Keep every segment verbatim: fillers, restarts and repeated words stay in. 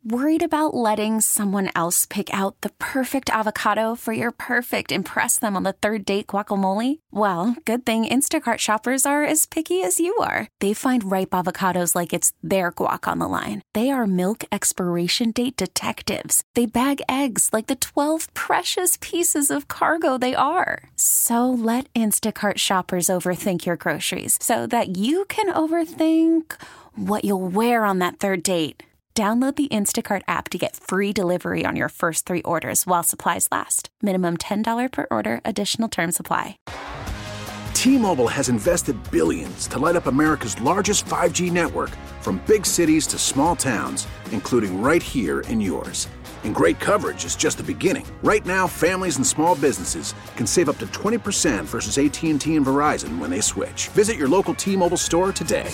Worried about letting someone else pick out the perfect avocado for your perfect impress them on the third date guacamole? Well, good thing Instacart shoppers are as picky as you are. They find ripe avocados like it's their guac on the line. They are milk expiration date detectives. They bag eggs like the twelve precious pieces of cargo they are. So let Instacart shoppers overthink your groceries so that you can overthink what you'll wear on that third date. Download the Instacart app to get free delivery on your first three orders while supplies last. Minimum ten dollars per order. Additional terms apply. T-Mobile has invested billions to light up America's largest five G network, from big cities to small towns, including right here in yours. And great coverage is just the beginning. Right now, families and small businesses can save up to twenty percent versus A T and T and Verizon when they switch. Visit your local T-Mobile store today.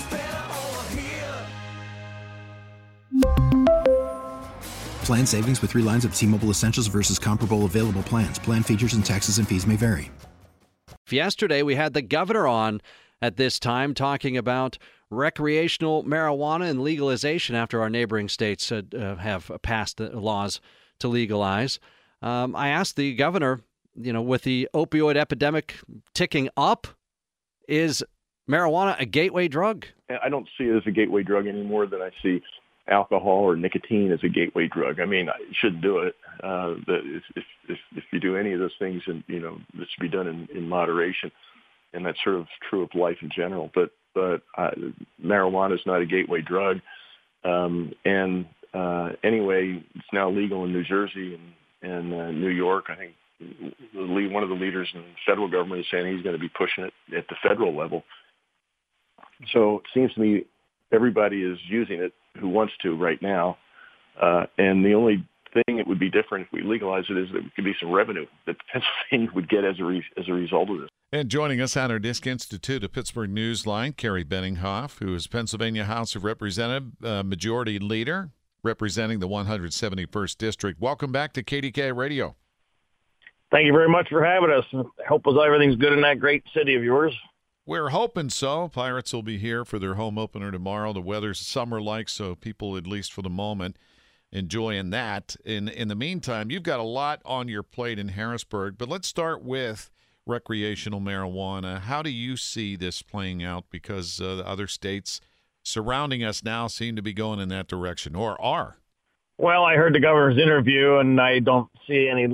Plan savings with three lines of T-Mobile Essentials versus comparable available plans. Plan features and taxes and fees may vary. Yesterday, we had the governor on at this time talking about recreational marijuana and legalization after our neighboring states uh, uh, have passed laws to legalize. Um, I asked the governor, you know, with the opioid epidemic ticking up, is marijuana a gateway drug? I don't see it as a gateway drug any more than I see alcohol or nicotine as a gateway drug. I mean, you shouldn't do it. Uh, if, if, if you do any of those things, and you know, it should be done in, in moderation, and that's sort of true of life in general. But but uh, marijuana is not a gateway drug. Um, and uh, anyway, it's now legal in New Jersey and, and uh, New York. I think the lead, one of the leaders in the federal government is saying he's going to be pushing it at the federal level. So it seems to me everybody is using it who wants to right now. Uh, and the only thing it would be different if we legalize it is that there could be some revenue that Pennsylvania would get as a re- as a result of this. And joining us on our Disc Institute of Pittsburgh Newsline, Kerry Benninghoff, who is Pennsylvania House of Representatives uh, Majority Leader, representing the one hundred seventy-first District. Welcome back to K D K Radio. Thank you very much for having us. Hope everything's good in that great city of yours. We're hoping so. Pirates will be here for their home opener tomorrow. The weather's summer-like, so people, at least for the moment, enjoying that. In in the meantime, you've got a lot on your plate in Harrisburg, but let's start with recreational marijuana. How do you see this playing out? Because uh, the other states surrounding us now seem to be going in that direction, or are. Well, I heard the governor's interview, and I don't see any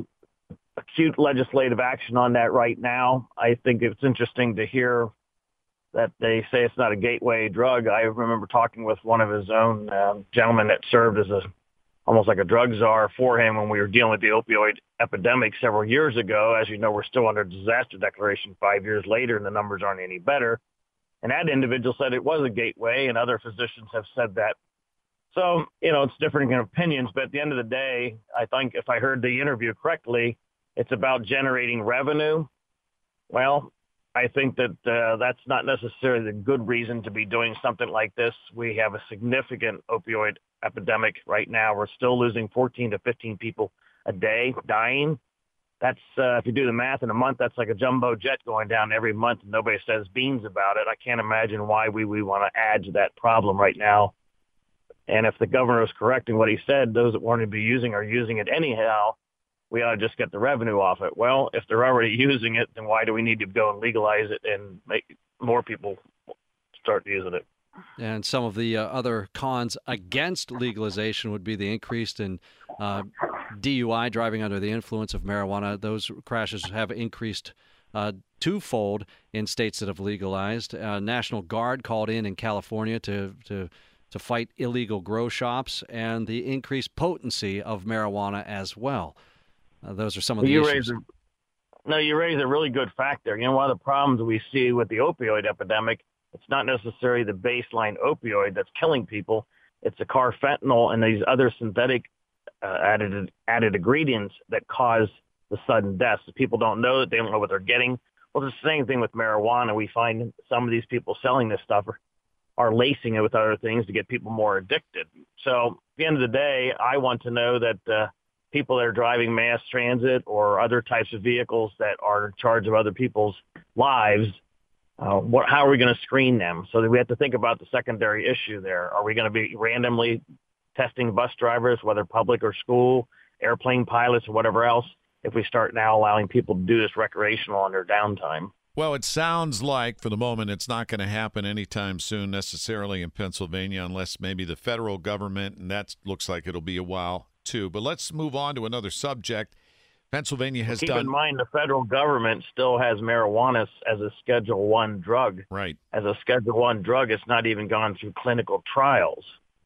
acute legislative action on that right now. I think it's interesting to hear that they say it's not a gateway drug. I remember talking with one of his own uh, gentlemen that served as a almost like a drug czar for him when we were dealing with the opioid epidemic several years ago. As you know, we're still under disaster declaration five years later, and the numbers aren't any better. And that individual said it was a gateway, and other physicians have said that. So, you know, it's different in opinions, but at the end of the day, I think if I heard the interview correctly, it's about generating revenue. Well, I think that uh, that's not necessarily the good reason to be doing something like this. We have a significant opioid epidemic right now. We're still losing fourteen to fifteen people a day dying. That's, uh, if you do the math in a month, that's like a jumbo jet going down every month, and nobody says beans about it. I can't imagine why we, we want to add to that problem right now. And if the governor is correct in what he said, those that want to be using are using it anyhow. We ought to just get the revenue off it. Well, if they're already using it, then why do we need to go and legalize it and make more people start using it? And some of the uh, other cons against legalization would be the increase in uh, D U I, driving under the influence of marijuana. Those crashes have increased uh, twofold in states that have legalized. Uh, National Guard called in in California to to to fight illegal grow shops, and the increased potency of marijuana as well. Uh, those are some of the you issues. Raise a, no, you raise a really good factor. You know, one of the problems we see with the opioid epidemic, it's not necessarily the baseline opioid that's killing people. It's the carfentanil and these other synthetic uh, added added ingredients that cause the sudden deaths. People don't know that. They don't know what they're getting. Well, it's the same thing with marijuana. We find some of these people selling this stuff are, are lacing it with other things to get people more addicted. So at the end of the day, I want to know that uh, people that are driving mass transit or other types of vehicles that are in charge of other people's lives, uh, what, how are we going to screen them? So that we have to think about the secondary issue there. Are we going to be randomly testing bus drivers, whether public or school, airplane pilots or whatever else, if we start now allowing people to do this recreational on their downtime. Well, it sounds like for the moment it's not going to happen anytime soon necessarily in Pennsylvania unless maybe the federal government, and that looks like it'll be a while too. But let's move on to another subject. Pennsylvania has Keep done. Keep in mind the federal government still has marijuana as a Schedule One drug. Right. As a Schedule One drug, it's not even gone through clinical trials.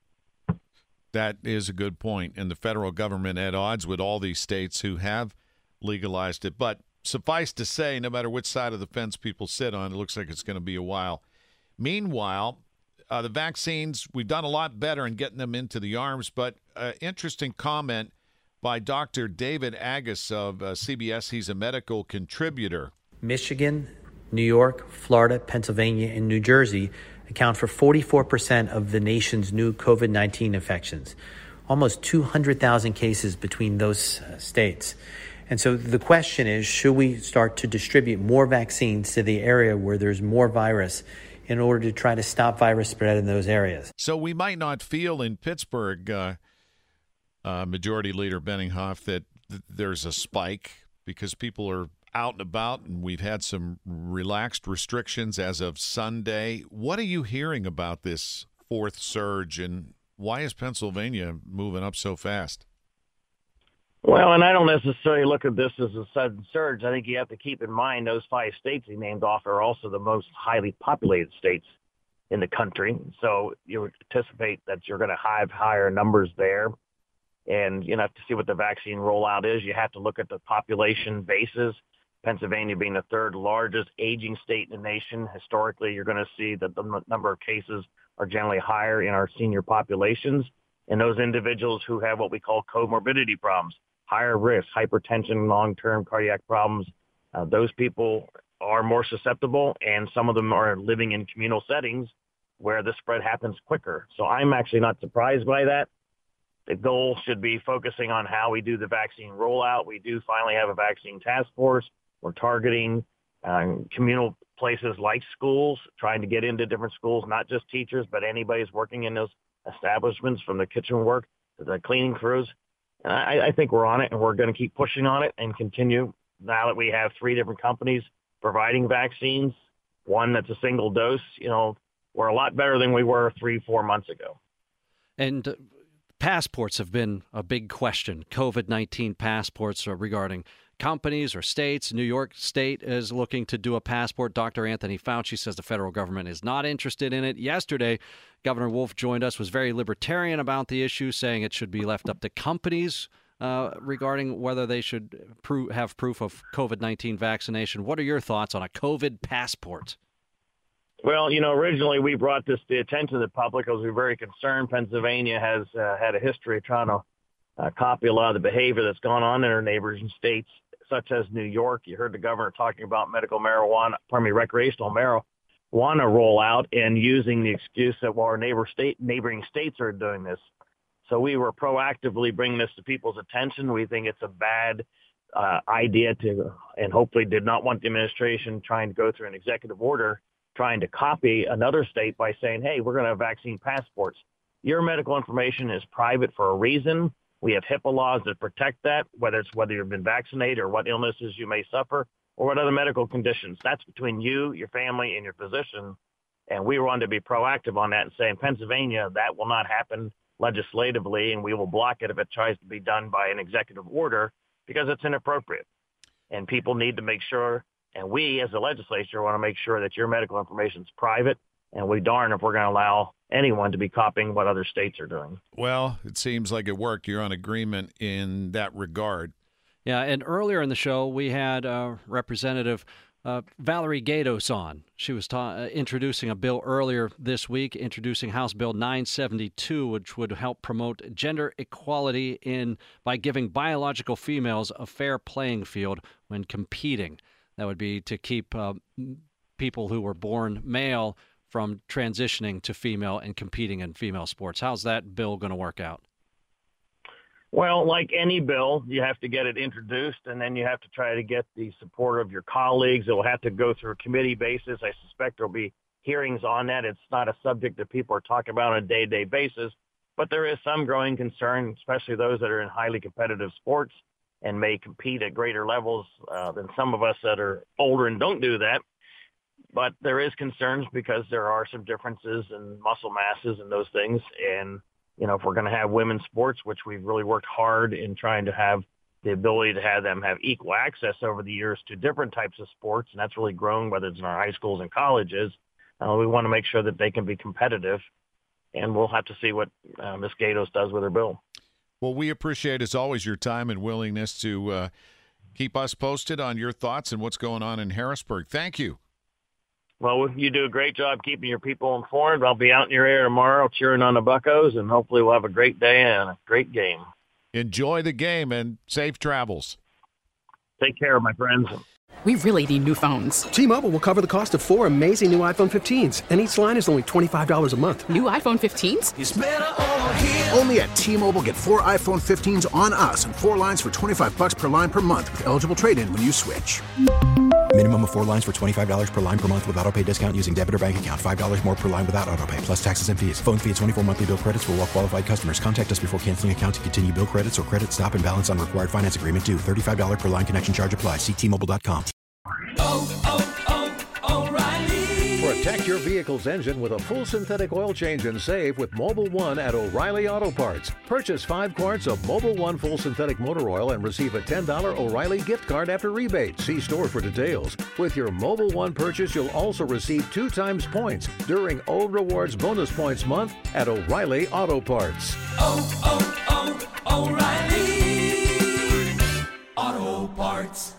That is a good point. And the federal government at odds with all these states who have legalized it. But suffice to say, no matter which side of the fence people sit on, it looks like it's going to be a while. Meanwhile, uh, the vaccines, we've done a lot better in getting them into the arms, but uh, interesting comment by Doctor David Agus of uh, C B S. He's a medical contributor. Michigan, New York, Florida, Pennsylvania, and New Jersey account for forty-four percent of the nation's new COVID nineteen infections, almost two hundred thousand cases between those uh, states. And so the question is, should we start to distribute more vaccines to the area where there's more virus in order to try to stop virus spread in those areas? So we might not feel in Pittsburgh, uh, uh, Majority Leader Benninghoff, that th- there's a spike because people are out and about and we've had some relaxed restrictions as of Sunday. What are you hearing about this fourth surge, and why is Pennsylvania moving up so fast? Well, and I don't necessarily look at this as a sudden surge. I think you have to keep in mind those five states he named off are also the most highly populated states in the country. So you would anticipate that you're going to have higher numbers there. And you know, have to see what the vaccine rollout is. You have to look at the population bases. Pennsylvania being the third largest aging state in the nation. Historically, you're going to see that the m- number of cases are generally higher in our senior populations. And those individuals who have what we call comorbidity problems, higher risk, hypertension, long-term cardiac problems, uh, those people are more susceptible, and some of them are living in communal settings where the spread happens quicker. So I'm actually not surprised by that. The goal should be focusing on how we do the vaccine rollout. We do finally have a vaccine task force. We're targeting uh, communal places like schools, trying to get into different schools, not just teachers, but anybody who's working in those establishments, from the kitchen work to the cleaning crews. And I, I think we're on it, and we're going to keep pushing on it and continue now that we have three different companies providing vaccines, one that's a single dose. You know, we're a lot better than we were three, four months ago. And uh, passports have been a big question. COVID nineteen passports are regarding companies or states. New York State is looking to do a passport. Doctor Anthony Fauci says the federal government is not interested in it. Yesterday, Governor Wolf joined us, was very libertarian about the issue, saying it should be left up to companies uh, regarding whether they should pro- have proof of COVID nineteen vaccination. What are your thoughts on a COVID passport? Well, you know, originally we brought this to the attention of the public because we were very concerned. Pennsylvania has uh, had a history of trying to uh, copy a lot of the behavior that's gone on in our neighboring states, such as New York. You heard the governor talking about medical marijuana, pardon me, recreational marijuana rollout, and using the excuse that, well, our neighbor state, neighboring states are doing this. So we were proactively bringing this to people's attention. We think it's a bad uh, idea to, and hopefully did not want the administration trying to go through an executive order, trying to copy another state by saying, hey, we're going to have vaccine passports. Your medical information is private for a reason. We have HIPAA laws that protect that, whether it's whether you've been vaccinated or what illnesses you may suffer or what other medical conditions. That's between you, your family, and your physician. And we wanted to be proactive on that and say in Pennsylvania, that will not happen legislatively, and we will block it if it tries to be done by an executive order because it's inappropriate. And people need to make sure, and we as a legislature want to make sure that your medical information is private, and we darn if we're going to allow anyone to be copying what other states are doing. Well, it seems like it worked. You're on agreement in that regard. Yeah, and earlier in the show, we had uh, Representative uh, Valerie Gatos on. She was ta- uh, introducing a bill earlier this week, introducing House Bill nine seventy-two, which would help promote gender equality in by giving biological females a fair playing field when competing. That would be to keep uh, people who were born male from transitioning to female and competing in female sports. How's that bill going to work out? Well, like any bill, you have to get it introduced, and then you have to try to get the support of your colleagues. It will have to go through a committee basis. I suspect there will be hearings on that. It's not a subject that people are talking about on a day-to-day basis, But there is some growing concern, especially those that are in highly competitive sports and may compete at greater levels uh, than some of us that are older and don't do that. But there is concerns because there are some differences in muscle masses and those things. And, you know, if we're going to have women's sports, which we've really worked hard in trying to have the ability to have them have equal access over the years to different types of sports, and that's really grown, whether it's in our high schools and colleges, uh, we want to make sure that they can be competitive. And we'll have to see what uh, Miz Gatos does with her bill. Well, we appreciate, as always, your time and willingness to uh, keep us posted on your thoughts and what's going on in Harrisburg. Thank you. Well, you do a great job keeping your people informed. I'll be out in your area tomorrow cheering on the Buccos, and hopefully we'll have a great day and a great game. Enjoy the game and safe travels. Take care, my friends. We really need new phones. T-Mobile will cover the cost of four amazing new iPhone fifteens, and each line is only twenty-five dollars a month. New iPhone fifteens? It's better over here. Only at T-Mobile, get four iPhone fifteens on us and four lines for twenty-five bucks per line per month with eligible trade-in when you switch. Minimum of four lines for twenty-five dollars per line per month with autopay discount using debit or bank account. five dollars more per line without autopay, plus taxes and fees. Phone fee at twenty-four monthly bill credits for well-qualified customers. Contact us before canceling account to continue bill credits or credit stop and balance on required finance agreement due. thirty-five dollars per line connection charge applies. See T Mobile dot com. Oh, oh, oh, O'Reilly. Protect your vehicle's engine with a full synthetic oil change and save with Mobil One at O'Reilly Auto Parts. Purchase five quarts of Mobil One full synthetic motor oil and receive a ten dollars O'Reilly gift card after rebate. See store for details. With your Mobil One purchase, you'll also receive two times points during O Rewards Bonus Points Month at O'Reilly Auto Parts. Oh, oh, oh, O'Reilly Auto Parts.